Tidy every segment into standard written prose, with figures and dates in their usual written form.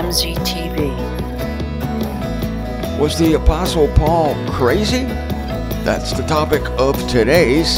MZTV. Was the Apostle Paul crazy? That's the topic of today's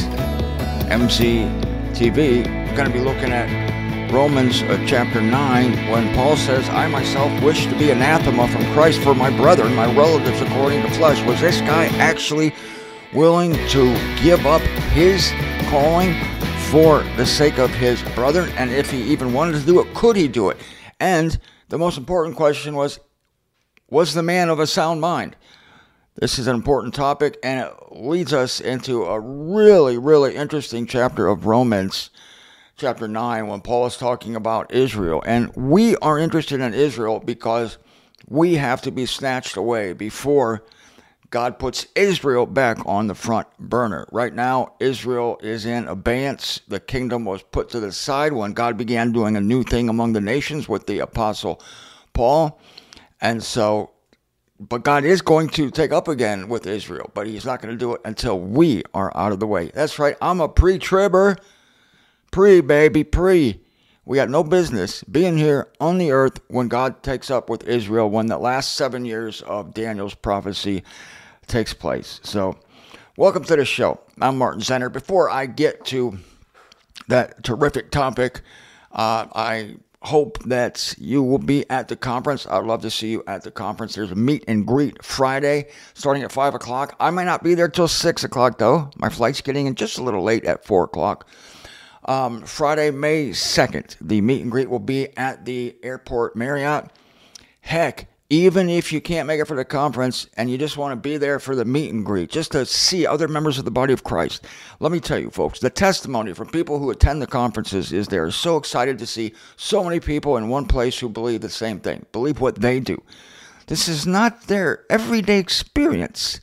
MZTV. We're going to be looking at Romans chapter 9 when Paul says, I myself wish to be anathema from Christ for my brethren, my relatives according to flesh. Was this guy actually willing to give up his calling for the sake of his brethren? And if he even wanted to do it, could he do it? And the most important question was the man of a sound mind? This is an important topic, and it leads us into a really, really interesting chapter of Romans, chapter 9, when Paul is talking about Israel. And we are interested in Israel because we have to be snatched away before God puts Israel back on the front burner. Right now, Israel is in abeyance. The kingdom was put to the side when God began doing a new thing among the nations with the Apostle Paul. And so, but God is going to take up again with Israel, but he's not going to do it until we are out of the way. That's right. I'm a pre-tribber. Baby, pre. We got no business being here on the earth when God takes up with Israel, when the last 7 years of Daniel's prophecy takes place. So, welcome to the show. I'm Martin Zenner. Before I get to that terrific topic, I hope that you will be at the conference. I'd love to see you at the conference. There's a meet and greet Friday starting at 5 o'clock. I might not be there till 6 o'clock, though. My flight's getting in just a little late at 4 o'clock. Friday, May 2nd, the meet and greet will be at the Airport Marriott. Heck, even if you can't make it for the conference and you just want to be there for the meet and greet, just to see other members of the body of Christ, let me tell you, folks, the testimony from people who attend the conferences is they're so excited to see so many people in one place who believe the same thing, believe what they do. This is not their everyday experience.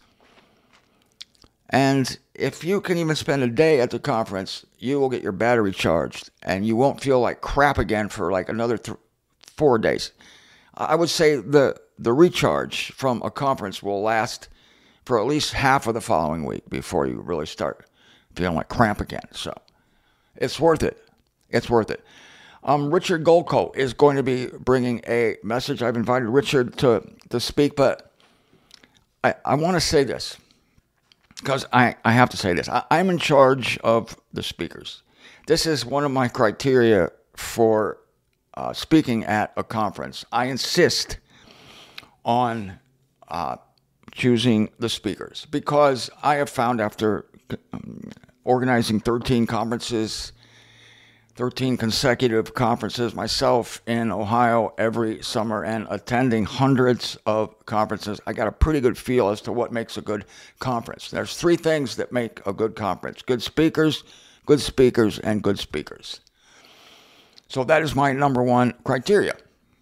And if you can even spend a day at the conference, you will get your battery charged and you won't feel like crap again for like another 4 days. I would say the recharge from a conference will last for at least half of the following week before you really start feeling like crap again. So it's worth it. It's worth it. Richard Golko is going to be bringing a message. I've invited Richard to speak, but I want to say this because I have to say this. I'm in charge of the speakers. This is one of my criteria for speaking at a conference. I insist on choosing the speakers because I have found after organizing 13 conferences, 13 consecutive conferences myself in Ohio every summer and attending hundreds of conferences, I got a pretty good feel as to what makes a good conference. There's 3 things that make a good conference: good speakers, and good speakers. So that is my number one criteria.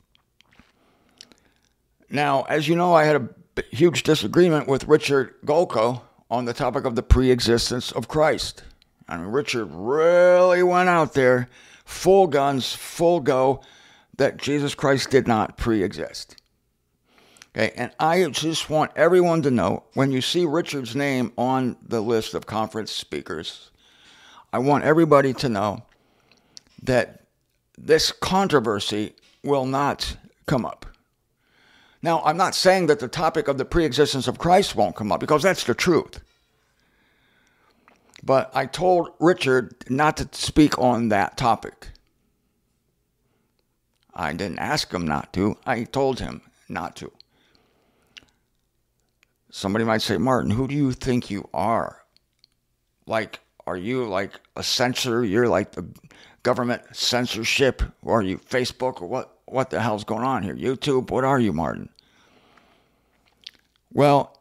Now, as you know, I had a huge disagreement with Richard Golko on the topic of the pre-existence of Christ. I mean, Richard really went out there, full guns, full go, that Jesus Christ did not pre-exist. Okay, and I just want everyone to know, when you see Richard's name on the list of conference speakers, I want everybody to know that this controversy will not come up. Now, I'm not saying that the topic of the pre-existence of Christ won't come up, because that's the truth. But I told Richard not to speak on that topic. I didn't ask him not to. I told him not to. Somebody might say, Martin, who do you think you are? Like, are you like a censor? You're like the government censorship? Or are you Facebook? Or what the hell's going on here? YouTube? What are you, Martin? Well,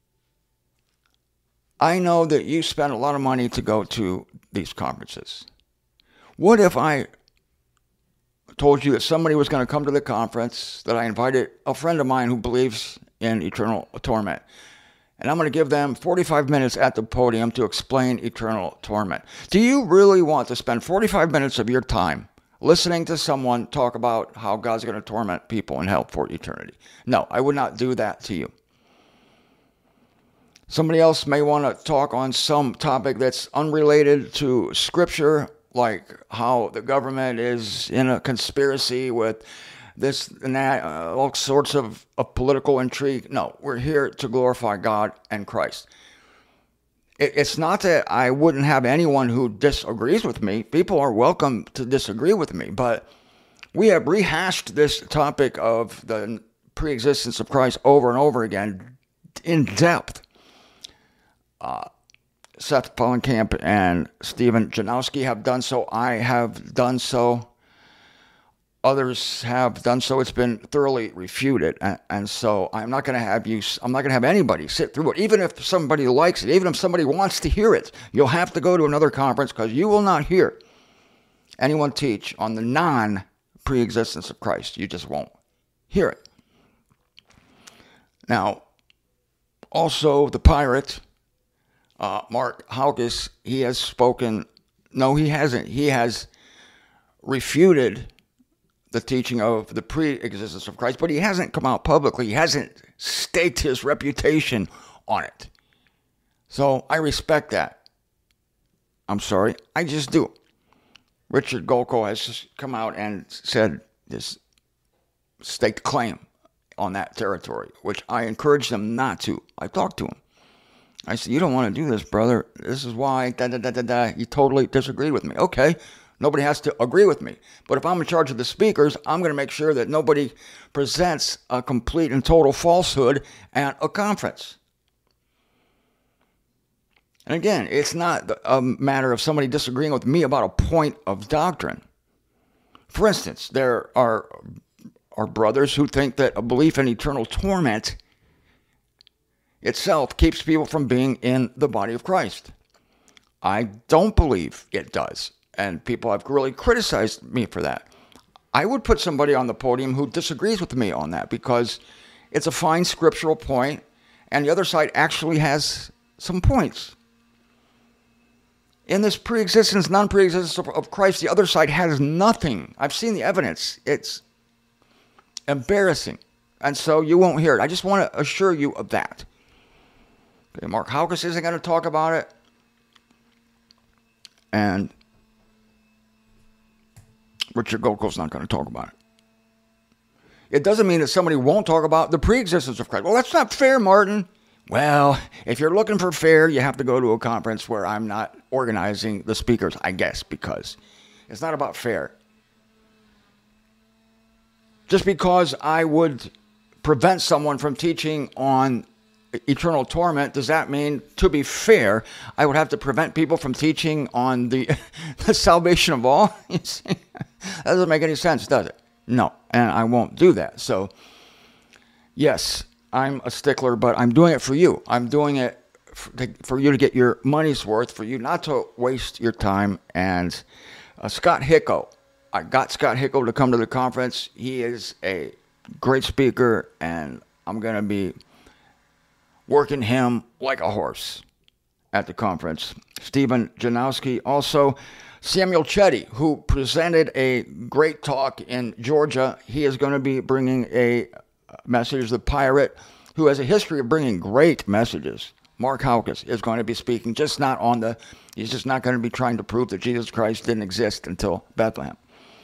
I know that you spend a lot of money to go to these conferences. What if I told you that somebody was going to come to the conference, that I invited a friend of mine who believes in eternal torment, and I'm going to give them 45 minutes at the podium to explain eternal torment? Do you really want to spend 45 minutes of your time listening to someone talk about how God's going to torment people in hell for eternity? No, I would not do that to you. Somebody else may want to talk on some topic that's unrelated to Scripture, like how the government is in a conspiracy with this and that, all sorts of political intrigue. No, we're here to glorify God and Christ. It's not that I wouldn't have anyone who disagrees with me. People are welcome to disagree with me, but we have rehashed this topic of the preexistence of Christ over and over again in depth. Seth Pollenkamp and Stephen Janowski have done so. I have done so. Others have done so. It's been thoroughly refuted. And so I'm not going to have anybody sit through it. Even if somebody likes it, even if somebody wants to hear it, you'll have to go to another conference, because you will not hear anyone teach on the non-preexistence of Christ. You just won't hear it. Now, also the pirate, Mark Hauckes, he has spoken. No, he hasn't. He has refuted the teaching of the pre-existence of Christ, but he hasn't come out publicly. He hasn't staked his reputation on it. So I respect that. I'm sorry, I just do. Richard Golko has just come out and said this staked claim on that territory, which I encourage them not to. I talked to him. I said, you don't want to do this, brother. This is why, You totally disagreed with me. Okay. Nobody has to agree with me. But if I'm in charge of the speakers, I'm going to make sure that nobody presents a complete and total falsehood at a conference. And again, it's not a matter of somebody disagreeing with me about a point of doctrine. For instance, there are brothers who think that a belief in eternal torment itself keeps people from being in the body of Christ. I don't believe it does. And people have really criticized me for that. I would put somebody on the podium who disagrees with me on that, because it's a fine scriptural point, and the other side actually has some points. In this pre-existence, non-pre-existence of Christ, the other side has nothing. I've seen the evidence. It's embarrassing. And so you won't hear it. I just want to assure you of that. Okay, Mark Hauckes isn't going to talk about it. And Richard Golko's not going to talk about it. It doesn't mean that somebody won't talk about the pre-existence of Christ. Well, that's not fair, Martin. Well, if you're looking for fair, you have to go to a conference where I'm not organizing the speakers, I guess, because it's not about fair. Just because I would prevent someone from teaching on eternal torment, does that mean, to be fair, I would have to prevent people from teaching on the salvation of all? You see? That doesn't make any sense, does it? No, and I won't do that. So, yes, I'm a stickler, but I'm doing it for you. I'm doing it for you to get your money's worth, for you not to waste your time. And Scott Hicko, I got Scott Hicko to come to the conference. He is a great speaker, and I'm going to be working him like a horse at the conference. Stephen Janowski, also Samuel Chetty, who presented a great talk in Georgia. He is going to be bringing a message. The pirate, who has a history of bringing great messages. Mark Hauckes is going to be speaking, he's just not going to be trying to prove that Jesus Christ didn't exist until Bethlehem.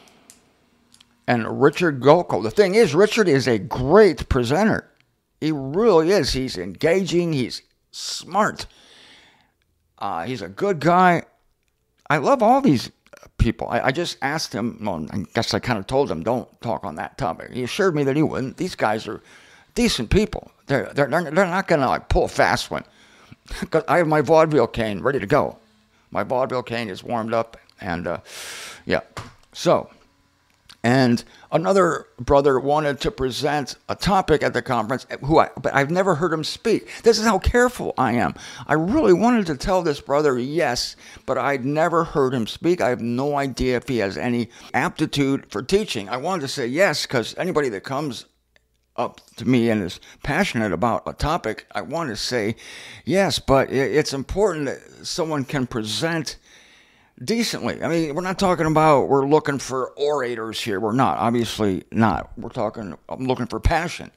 And Richard Golko. The thing is, Richard is a great presenter. He really is. He's engaging. He's smart. He's a good guy. I love all these people. I just asked him, well, I guess I kind of told him, don't talk on that topic. He assured me that he wouldn't. These guys are decent people. They're not going to like pull a fast one. Because I have my vaudeville cane ready to go. My vaudeville cane is warmed up. And, yeah. So, and another brother wanted to present a topic at the conference, but I've never heard him speak. This is how careful I am. I really wanted to tell this brother yes, but I'd never heard him speak. I have no idea if he has any aptitude for teaching. I wanted to say yes, because anybody that comes up to me and is passionate about a topic, I want to say yes, but it's important that someone can present decently. I mean, we're not talking about we're looking for orators here. We're not. Obviously not. I'm looking for passion.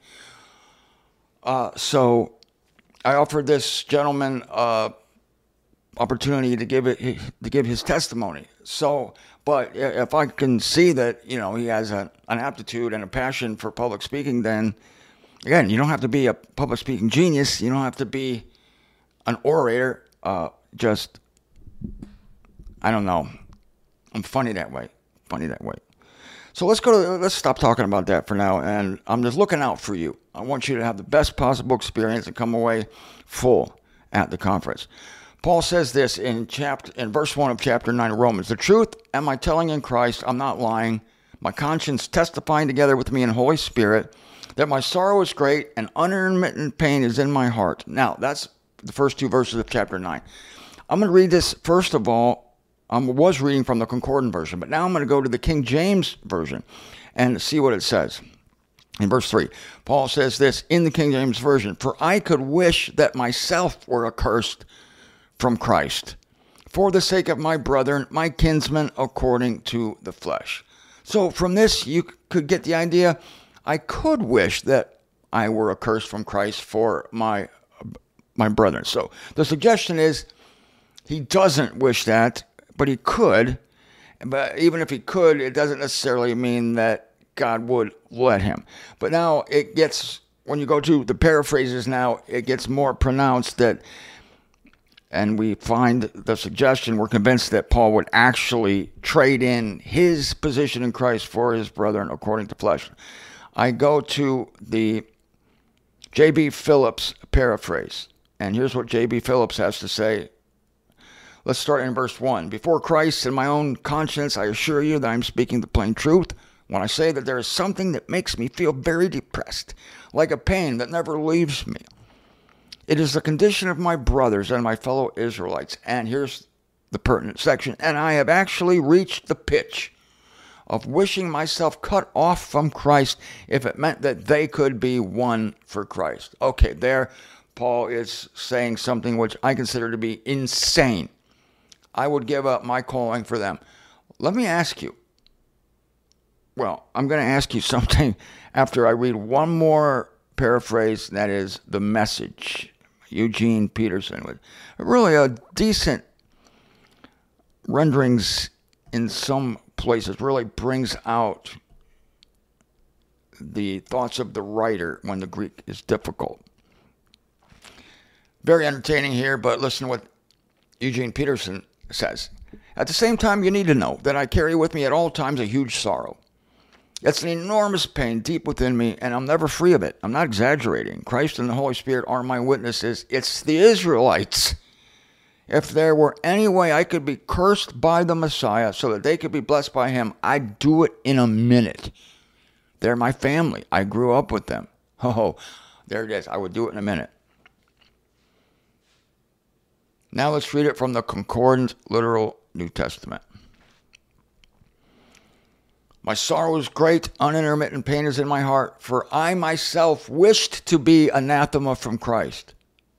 So I offered this gentleman opportunity to give his testimony. So But if I can see that, he has an aptitude and a passion for public speaking, then, again, you don't have to be a public speaking genius. You don't have to be an orator. I don't know. I'm funny that way. So let's stop talking about that for now. And I'm just looking out for you. I want you to have the best possible experience and come away full at the conference. Paul says this in verse 1 of chapter 9 of Romans. The truth am I telling in Christ, I'm not lying. My conscience testifying together with me in Holy Spirit that my sorrow is great and unintermittent pain is in my heart. Now, that's the first two verses of chapter 9. I'm going to read this, first of all. I was reading from the Concordant version, but now I'm going to go to the King James version and see what it says. In verse 3, Paul says this in the King James version, for I could wish that myself were accursed from Christ, for the sake of my brethren, my kinsmen according to the flesh. So from this, you could get the idea, I could wish that I were accursed from Christ for my brethren. So the suggestion is, he doesn't wish that, but he could. But even if he could, it doesn't necessarily mean that God would let him. But now it gets, when you go to the paraphrases now, it gets more pronounced that, and we find the suggestion, we're convinced that Paul would actually trade in his position in Christ for his brethren according to flesh. I go to the J.B. Phillips paraphrase, and here's what J.B. Phillips has to say. Let's start in verse 1. Before Christ and my own conscience, I assure you that I'm speaking the plain truth when I say that there is something that makes me feel very depressed, like a pain that never leaves me. It is the condition of my brothers and my fellow Israelites. And here's the pertinent section. And I have actually reached the pitch of wishing myself cut off from Christ if it meant that they could be won for Christ. Okay, there Paul is saying something which I consider to be insane. I would give up my calling for them. Let me ask you. Well, I'm going to ask you something after I read one more paraphrase, that is The Message, Eugene Peterson, with really a decent renderings in some places, really brings out the thoughts of the writer when the Greek is difficult. Very entertaining here, but listen to what Eugene Peterson says. At the same time, you need to know that I carry with me at all times a huge sorrow. It's an enormous pain deep within me, and I'm never free of it. I'm not exaggerating. Christ and the Holy Spirit are my witnesses. It's the Israelites. If there were any way I could be cursed by the Messiah so that they could be blessed by him, I'd do it in a minute. They're my family. I grew up with them. Oh, there it is. I would do it in a minute. Now let's read it from the Concordant Literal New Testament. My sorrow is great, unintermittent pain is in my heart, for I myself wished to be anathema from Christ.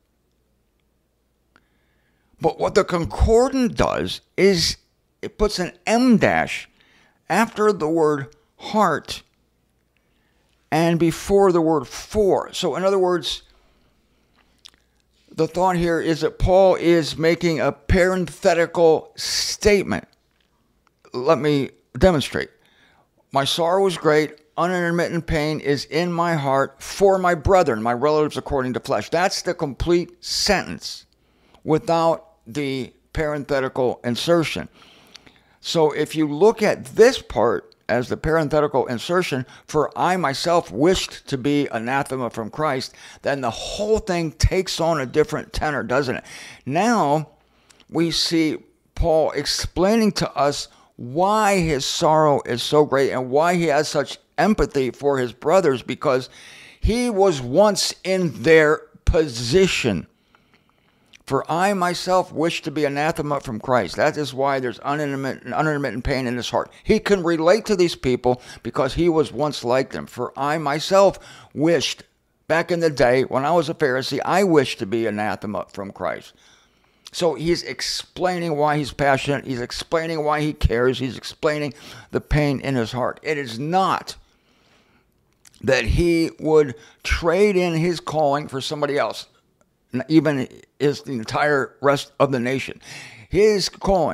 But what the Concordant does is it puts an M dash after the word heart and before the word for. So in other words, the thought here is that Paul is making a parenthetical statement. Let me demonstrate. My sorrow is great, unintermittent pain is in my heart for my brethren, my relatives according to flesh. That's the complete sentence without the parenthetical insertion. So if you look at this part as the parenthetical insertion, for I myself wished to be anathema from Christ, then the whole thing takes on a different tenor, doesn't it? Now we see Paul explaining to us why his sorrow is so great and why he has such empathy for his brothers, because he was once in their position. For I myself wish to be anathema from Christ. That is why there's unintermittent pain in his heart. He can relate to these people because he was once like them. For I myself wished, back in the day when I was a Pharisee, I wished to be anathema from Christ. So he's explaining why he's passionate. He's explaining why he cares. He's explaining the pain in his heart. It is not that he would trade in his calling for somebody else, even the entire rest of the nation. His calling,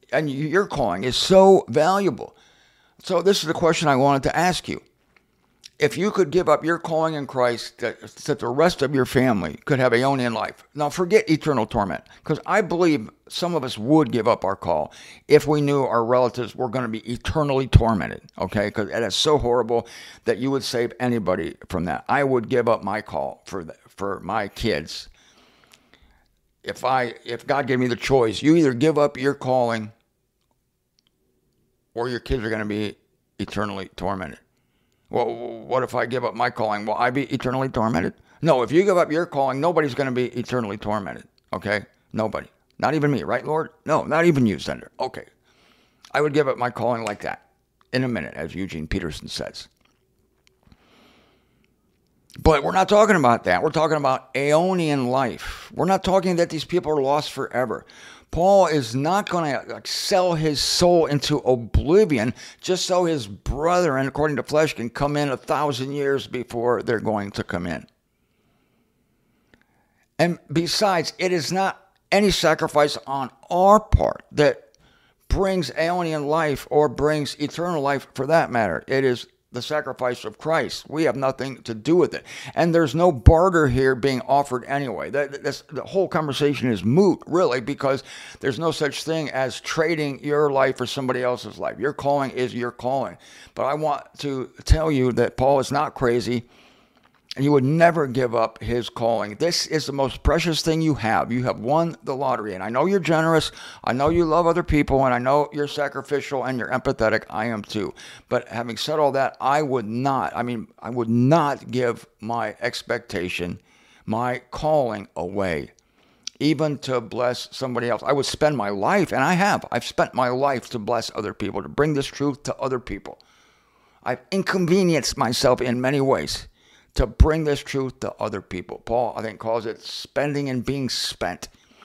and your calling is so valuable. So this is the question I wanted to ask you. If you could give up your calling in Christ, that the rest of your family could have Aeonian life. Now forget eternal torment, because I believe some of us would give up our call if we knew our relatives were going to be eternally tormented, okay? Because it is so horrible that you would save anybody from that. I would give up my call for my kids. If God gave me the choice, you either give up your calling or your kids are going to be eternally tormented. Well, what if I give up my calling? Will I be eternally tormented? No, if you give up your calling, nobody's going to be eternally tormented, okay? Nobody. Not even me, right, Lord? No, not even you, Senator. Okay. I would give up my calling like that in a minute, as Eugene Peterson says. But we're not talking about that. We're talking about Aeonian life. We're not talking that these people are lost forever. Paul is not going to sell his soul into oblivion just so his brethren, according to flesh, can come in 1,000 years before they're going to come in. And besides, it is not any sacrifice on our part that brings Aeonian life or brings eternal life for that matter. It is the sacrifice of Christ. We have nothing to do with it. And there's no barter here being offered anyway. The whole conversation is moot, really, because there's no such thing as trading your life for somebody else's life. Your calling is your calling. But I want to tell you that Paul is not crazy, and he would never give up his calling. This is the most precious thing you have. You have won the lottery. And I know you're generous. I know you love other people. And I know you're sacrificial and you're empathetic. I am too. But having said all that, I would not give my expectation, my calling away, even to bless somebody else. I would spend my life, and I've spent my life to bless other people, to bring this truth to other people. I've inconvenienced myself in many ways to bring this truth to other people. Paul, I think, calls it spending and being spent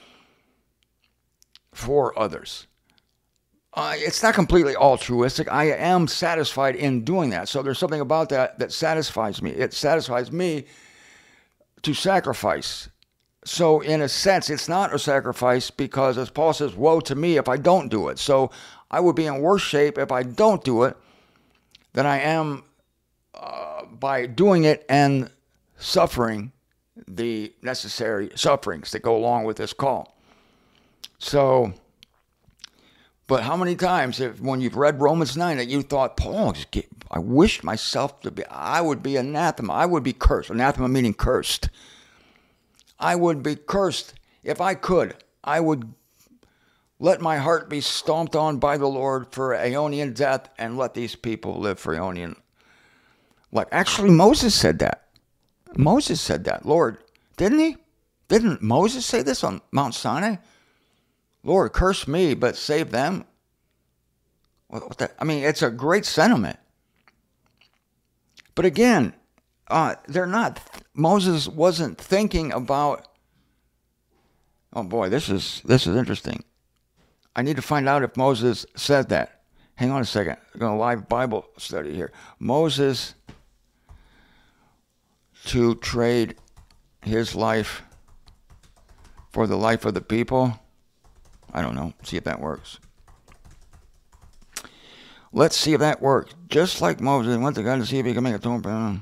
for others. It's not completely altruistic. I am satisfied in doing that. So there's something about that satisfies me. It satisfies me to sacrifice. So in a sense, it's not a sacrifice because, as Paul says, woe to me if I don't do it. So I would be in worse shape if I don't do it than I am by doing it and suffering the necessary sufferings that go along with this call. So, but how many times, when you've read Romans 9, that you thought, Paul, I wish myself I would be anathema. I would be cursed. Anathema meaning cursed. I would be cursed if I could. I would let my heart be stomped on by the Lord for Aeonian death and let these people live for Aeonian. Like, actually, Moses said that. Moses said that, Lord, didn't he? Didn't Moses say this on Mount Sinai? Lord, curse me, but save them. It's a great sentiment. But again, Moses wasn't thinking about, oh boy, this is interesting. I need to find out if Moses said that. Hang on a second. I'm going to live Bible study here. Moses to trade his life for the life of the people. I don't know. See if that works. Let's see if that works. Just like Moses went to God to see if he could make atonement.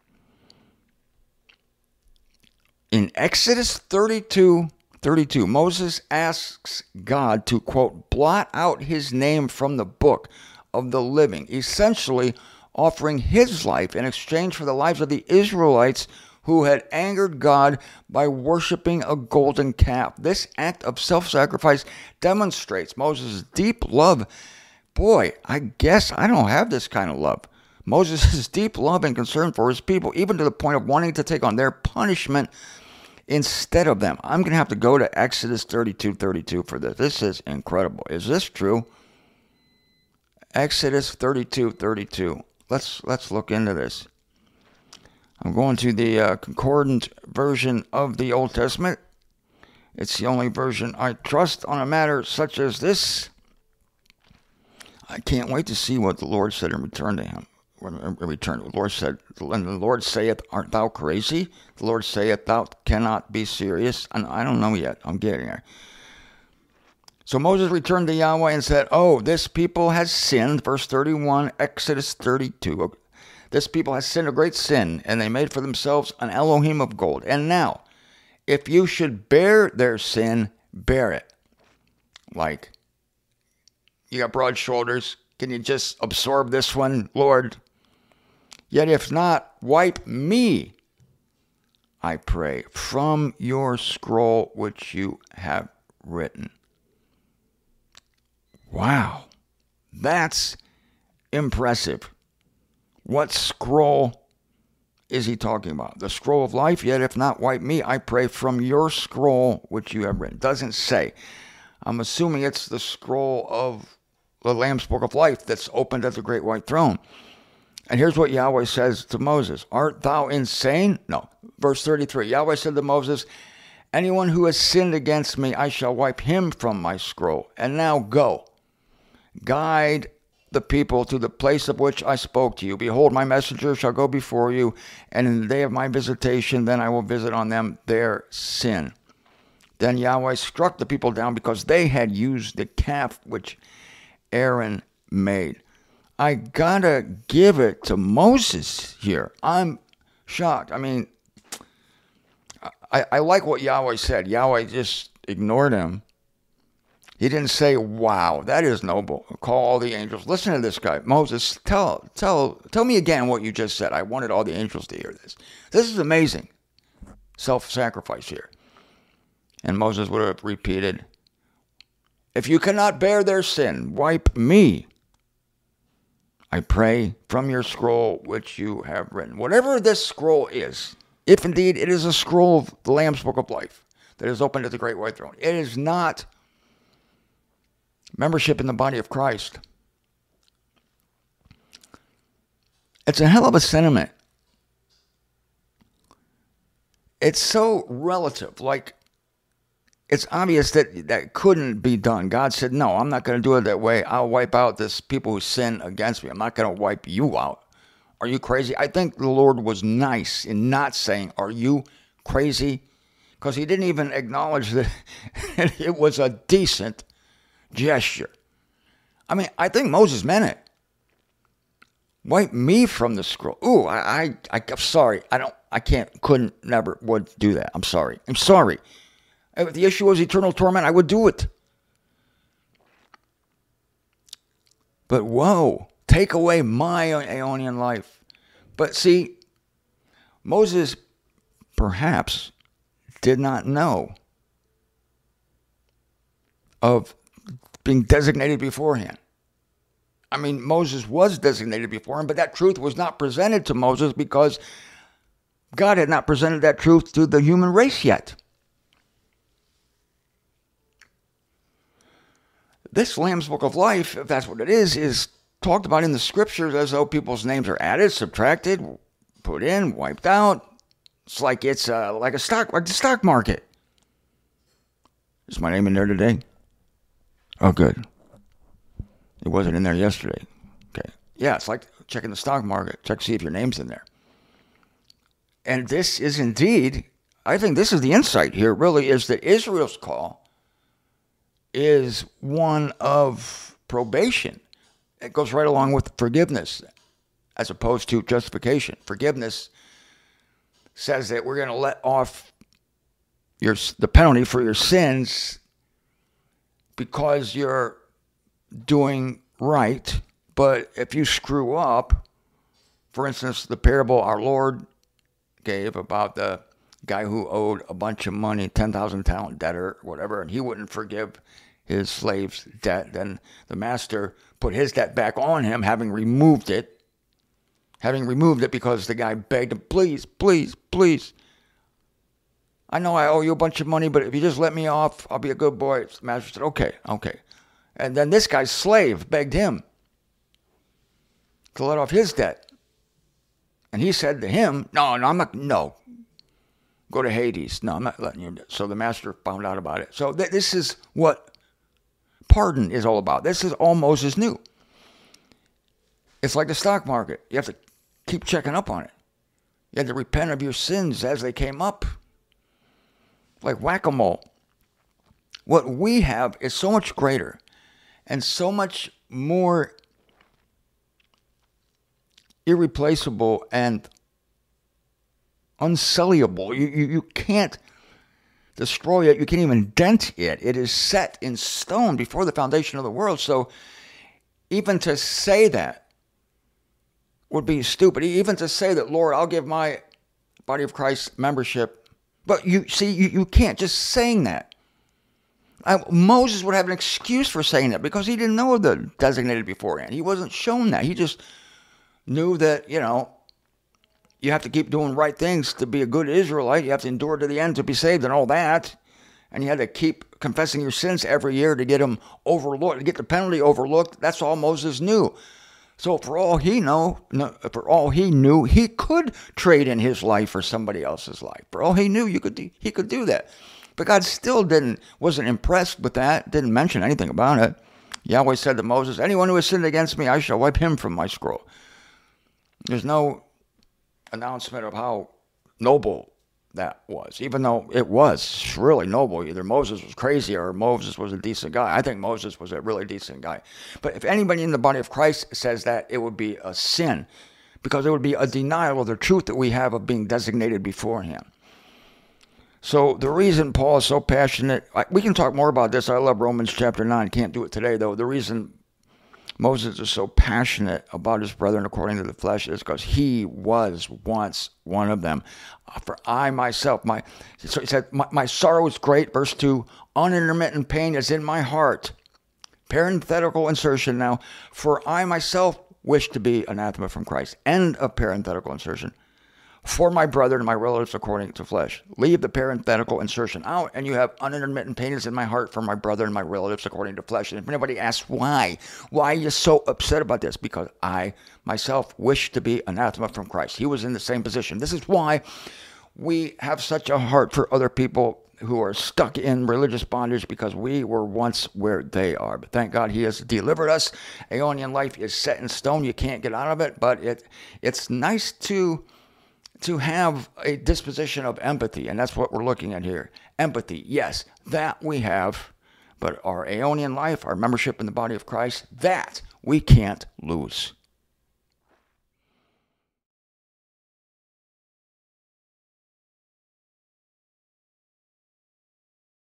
In Exodus 32:32, Moses asks God to, quote, blot out his name from the book of the living, essentially offering his life in exchange for the lives of the Israelites who had angered God by worshiping a golden calf. This act of self-sacrifice demonstrates Moses' deep love. Boy, I guess I don't have this kind of love. Moses' deep love and concern for his people, even to the point of wanting to take on their punishment instead of them. I'm going to have to go to Exodus 32:32 for this. This is incredible. Is this true? Exodus 32:32. Let's look into this. I'm going to the concordant version of the Old Testament. It's the only version I trust on a matter such as this. I can't wait to see what the Lord said in return to him. The Lord said, and the Lord saith, art thou crazy? The Lord saith, thou cannot be serious. And I don't know yet. I'm getting there. So Moses returned to Yahweh and said, oh, this people has sinned. Verse 31, Exodus 32. This people has sinned a great sin, and they made for themselves an Elohim of gold. And now, if you should bear their sin, bear it. Like, you got broad shoulders. Can you just absorb this one, Lord? Yet if not, wipe me, I pray, from your scroll which you have written. Wow, that's impressive. What scroll is he talking about? The scroll of life? Yet if not, wipe me, I pray, from your scroll which you have written. Doesn't say. I'm assuming it's the scroll of the Lamb's Book of Life that's opened at the great white throne. And here's what Yahweh says to Moses. Art thou insane? No. Verse 33. Yahweh said to Moses, anyone who has sinned against me, I shall wipe him from my scroll. And now go. Guide the people to the place of which I spoke to you. Behold, my messenger shall go before you, and in the day of my visitation, then I will visit on them their sin. Then Yahweh struck the people down because they had used the calf which Aaron made. I gotta give it to Moses here. I'm shocked. I mean, I like what Yahweh said. Yahweh just ignored him. He didn't say, wow, that is noble. Call all the angels. Listen to this guy. Moses, tell me again what you just said. I wanted all the angels to hear this. This is amazing. Self-sacrifice here. And Moses would have repeated, if you cannot bear their sin, wipe me, I pray, from your scroll which you have written. Whatever this scroll is, if indeed it is a scroll of the Lamb's Book of Life that is opened at the great white throne, it is not membership in the body of Christ. It's a hell of a sentiment. It's so relative. Like, it's obvious that that couldn't be done. God said, no, I'm not going to do it that way. I'll wipe out this people who sin against me. I'm not going to wipe you out. Are you crazy? I think the Lord was nice in not saying, are you crazy? Because he didn't even acknowledge that it was a decent gesture. I mean, I think Moses meant it. Wipe me from the scroll. Ooh, I'm sorry. Couldn't, never would do that. I'm sorry. If the issue was eternal torment, I would do it. But whoa, take away my Aeonian life. But see, Moses perhaps did not know of being designated beforehand. I mean, Moses was designated beforehand, but that truth was not presented to Moses because God had not presented that truth to the human race yet. This Lamb's Book of Life, if that's what it is talked about in the scriptures as though people's names are added, subtracted, put in, wiped out. It's like it's like the stock market. Is my name in there today? Oh, good. It wasn't in there yesterday. Okay. Yeah, it's like checking the stock market. Check to see if your name's in there. And this is indeed, I think this is the insight here, really, is that Israel's call is one of probation. It goes right along with forgiveness as opposed to justification. Forgiveness says that we're going to let off the penalty for your sins because you're doing right. But if you screw up, for instance, the parable our Lord gave about the guy who owed a bunch of money, 10,000 talent debtor, whatever, and he wouldn't forgive his slave's debt, then the master put his debt back on him, having removed it because the guy begged him, please, please, please. I know I owe you a bunch of money, but if you just let me off, I'll be a good boy. The master said, okay. And then this guy's slave begged him to let off his debt. And he said to him, no, go to Hades. No, I'm not letting you do it. So the master found out about it. So this is what pardon is all about. This is all Moses knew. It's like the stock market. You have to keep checking up on it. You had to repent of your sins as they came up. Like whack-a-mole. What we have is so much greater and so much more irreplaceable and unsulliable. You can't destroy it. You can't even dent it. It is set in stone before the foundation of the world. So even to say that would be stupid. Even to say that, Lord, I'll give my Body of Christ membership. But you see, you can't. Just saying that. Moses would have an excuse for saying that because he didn't know the designated beforehand. He wasn't shown that. He just knew that, you have to keep doing right things to be a good Israelite. You have to endure to the end to be saved and all that. And you had to keep confessing your sins every year to get them overlooked, to get the penalty overlooked. That's all Moses knew. So for all he knew, he could trade in his life for somebody else's life. For all he knew, he could do that. But God still wasn't impressed with that, didn't mention anything about it. Yahweh said to Moses, anyone who has sinned against me, I shall wipe him from my scroll. There's no announcement of how noble that was, even though it was really noble. Either Moses was crazy or Moses was a decent guy. I think Moses was a really decent guy. But if anybody in the body of Christ says that, it would be a sin, because it would be a denial of the truth that we have of being designated before him. So the reason Paul is so passionate, we can talk more about this. I love Romans chapter 9. Can't do it today, though. The reason Moses is so passionate about his brethren according to the flesh is because he was once one of them. For I myself, so he said, my sorrow is great, verse 2, unintermittent pain is in my heart. Parenthetical insertion now, for I myself wish to be anathema from Christ. End of parenthetical insertion. For my brethren and my relatives according to flesh. Leave the parenthetical insertion out, and you have unintermittent pain is in my heart for my brethren and my relatives according to flesh. And if anybody asks why are you so upset about this? Because I myself wish to be anathema from Christ. He was in the same position. This is why we have such a heart for other people who are stuck in religious bondage, because we were once where they are. But thank God he has delivered us. Aeonian life is set in stone. You can't get out of it, but it's nice to have a disposition of empathy, and that's what we're looking at here. Empathy, yes, that we have, but our Aeonian life, our membership in the body of Christ, that we can't lose.